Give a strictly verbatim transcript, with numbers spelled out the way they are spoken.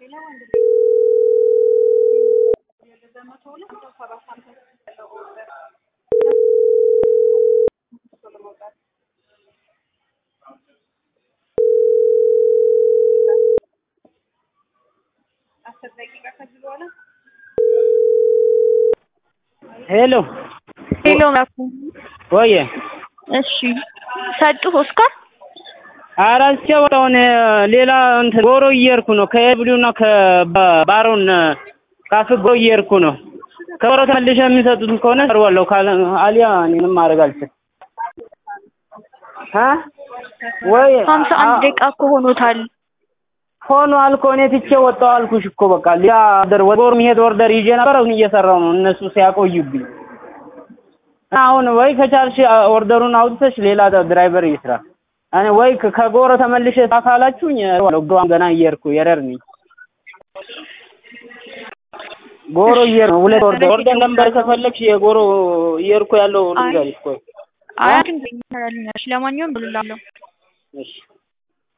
ሄሎ ሄሎ ማኩ ወይ እሺ ሰጡ ኦስካር አራንቸው ወጣውን ሌላ እንትን ጎሮ እየርኩ ነው ከኤብሉና ከባሮን ካፍ ጎሮ እየርኩ ነው ከጎሮ ተመልሼ የሚሰጡት ከሆነ አርዋለሁ አሊያ እኔንም ማድረግ አልችልም ሀ ወይ ሃምሳ አንድ ደቂቃ እኮ ሆኖታል ሆኗል እኮ እኔ ትቼ ወጣሁ አልኩሽ እኮ በቃ ያ ደር ወር መሄድ ወርደር ይዤ ነበር አሁን እየሰራው ነው እነሱ ሲያቆዩብኝ አሁን ወይ ከቻልሽ ኦርደሩን አውጥተሽ ሌላ ድራይቨር ይስራ እኔ ወይ ከጎሮ ተመልሼ ታካላችሁኝ ወጣው ገና እየርኩ የረርኒ ጎሮ እየር ሁለት ኦርደር ኦርደር ነበር ከፈለግሽ የጎሮ እየርኩ ያለው ልንገርሽ ቆይ አያንተኝ ይላልኛል ለማንኛውም ብሉላለሁ እሺ